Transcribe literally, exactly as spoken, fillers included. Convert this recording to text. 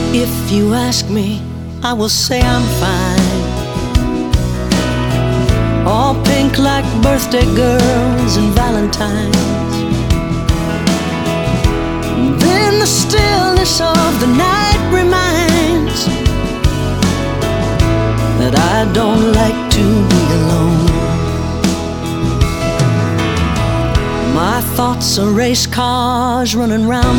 If you ask me, I will say I'm fine. All pink like birthday girls and valentines. Then the stillness of the night reminds that I don't like to be alone. My thoughts are race cars running round